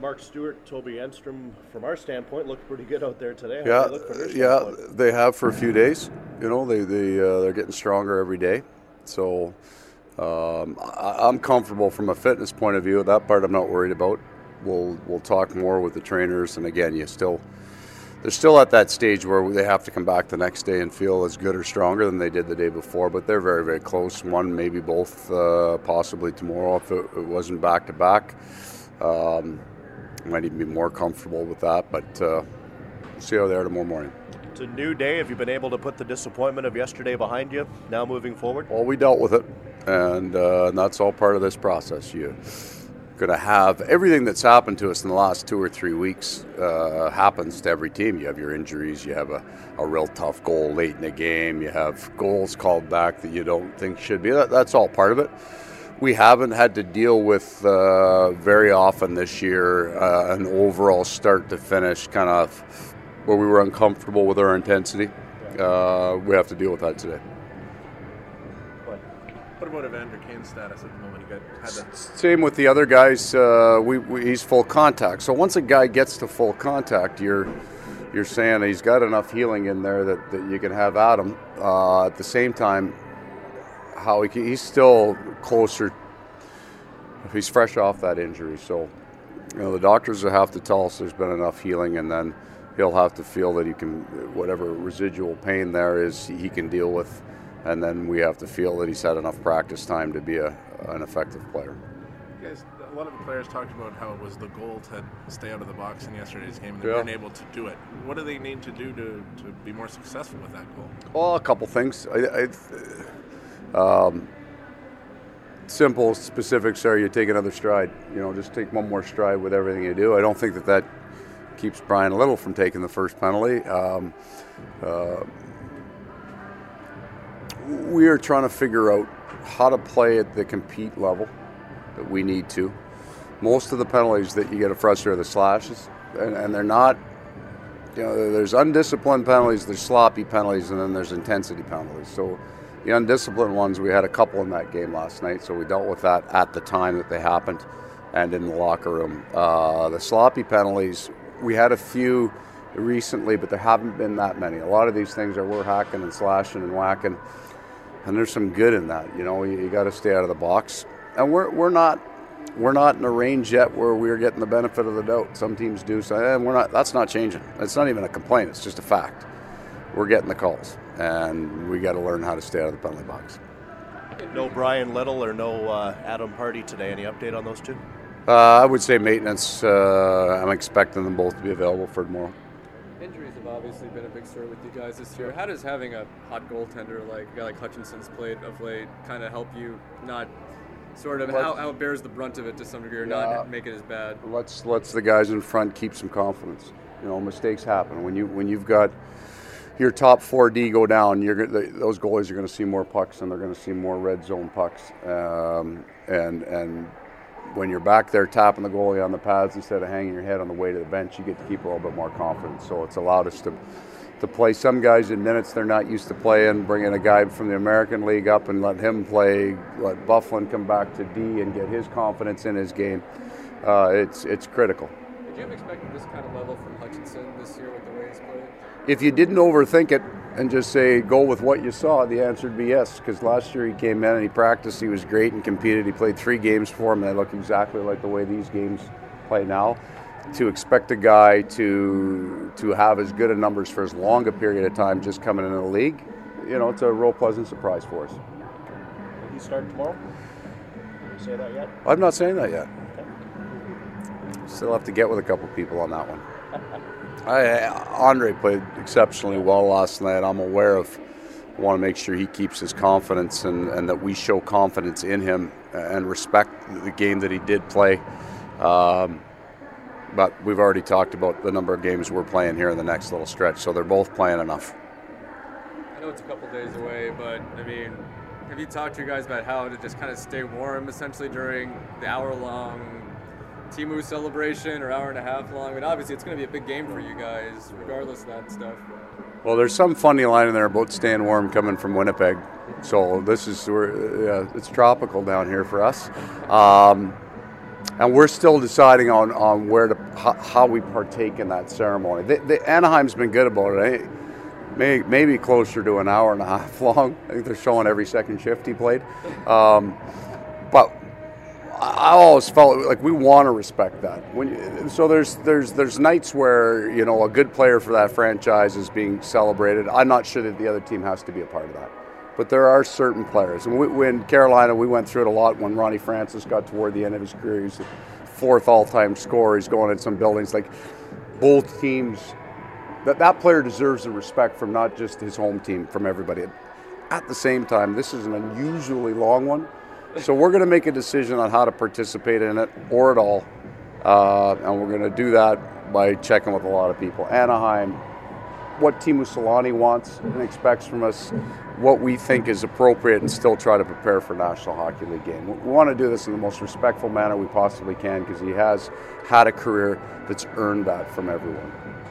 Mark Stewart, Toby Enstrom, from our standpoint, looked pretty good out there today. How Yeah, do they look from your standpoint? they have for a few days. They're getting stronger every day. So I'm comfortable from a fitness point of view. That part I'm not worried about. We'll talk more with the trainers, and again, they're still at that stage where they have to come back the next day and feel as good or stronger than they did the day before. But they're very, very close. One, maybe both, possibly tomorrow if it wasn't back to back. Might even be more comfortable with that, but we'll see how they are tomorrow morning. It's a new day. Have you been able to put the disappointment of yesterday behind you, now moving forward? Well, we dealt with it, and that's all part of this process. You're going to have everything that's happened to us in the last 2 or 3 weeks happens to every team. You have your injuries, you have a real tough goal late in the game, you have goals called back that you don't think should be. That's all part of it. We haven't had to deal with very often this year an overall start to finish kind of where we were uncomfortable with our intensity. We have to deal with that today. What about Evander Kane's status at the moment? Same with the other guys. He's full contact. So once a guy gets to full contact, you're saying he's got enough healing in there that you can have at him. At the same time, he's still closer. He's fresh off that injury, so the doctors will have to tell us there's been enough healing, and then he'll have to feel that he can, whatever residual pain there is, he can deal with, and then we have to feel that he's had enough practice time to be an effective player. Guys, a lot of the players talked about how it was the goal to stay out of the box in yesterday's game, and they weren't able to do it. What do they need to do to be more successful with that goal? Well, a couple things. Simple specifics are you take another stride. Just take one more stride with everything you do. I don't think that keeps Brian Little from taking the first penalty. We are trying to figure out how to play at the compete level that we need to. Most of the penalties that you get are frustrated are the slashes, and they're not. There's undisciplined penalties, there's sloppy penalties, and then there's intensity penalties. So the undisciplined ones, we had a couple in that game last night, so we dealt with that at the time that they happened and in the locker room. The sloppy penalties, we had a few recently, but there haven't been that many. A lot of these things we're hacking and slashing and whacking, and there's some good in that. You got to stay out of the box, and we're not in a range yet where we're getting the benefit of the doubt. Some teams do, so we're not. That's not changing. It's not even a complaint. It's just a fact. We're getting the calls, and we got to learn how to stay out of the penalty box. No Brian Little or no Adam Hardy today. Any update on those two? I would say maintenance. I'm expecting them both to be available for tomorrow. Injuries have obviously been a big story with you guys this year. How does having a hot goaltender like a guy like Hutchinson's played of late kind of help you not sort of how it bears the brunt of it to some degree or not make it as bad? Let's the guys in front keep some confidence. Mistakes happen. When you've got your top 4D go down, those goalies are going to see more pucks, and they're going to see more red zone pucks. And when you're back there tapping the goalie on the pads instead of hanging your head on the way to the bench, you get to keep a little bit more confidence. So it's allowed us to play some guys in minutes they're not used to playing, bring in a guy from the American League up and let him play, let Byfuglien come back to D and get his confidence in his game. It's critical. Did you have expected this kind of level from Hutchinson this year with the way he's played? If you didn't overthink it and just say go with what you saw, the answer would be yes, because last year he came in and he practiced, he was great and competed. He played 3 games for him, and they look exactly like the way these games play now. To expect a guy to have as good a numbers for as long a period of time just coming into the league, it's a real pleasant surprise for us. Will he start tomorrow? Can you say that yet? I'm not saying that yet. Okay. Still have to get with a couple people on that one. Andre played exceptionally well last night. I'm aware of. I want to make sure he keeps his confidence and that we show confidence in him and respect the game that he did play. But we've already talked about the number of games we're playing here in the next little stretch, so they're both playing enough. I know it's a couple days away, but have you talked to you guys about how to just kind of stay warm essentially during the hour-long Timu celebration or hour and a half long? Obviously it's going to be a big game for you guys, regardless of that stuff. Well, there's some funny line in there about staying warm coming from Winnipeg. So it's tropical down here for us. And we're still deciding on where to how we partake in that ceremony. The Anaheim's been good about it. Maybe closer to an hour and a half long. I think they're showing every second shift he played. But I always felt like we want to respect that. So there's nights where a good player for that franchise is being celebrated. I'm not sure that the other team has to be a part of that. But there are certain players. And in Carolina, we went through it a lot when Ronnie Francis got toward the end of his career. He's the 4th all-time scorer. He's going in some buildings. Like, both teams, that player deserves the respect from not just his home team, from everybody. At the same time, this is an unusually long one. So we're going to make a decision on how to participate in it or at all. And we're going to do that by checking with a lot of people. Anaheim, what Teemu Selanne wants and expects from us, what we think is appropriate, and still try to prepare for National Hockey League game. We want to do this in the most respectful manner we possibly can, because he has had a career that's earned that from everyone.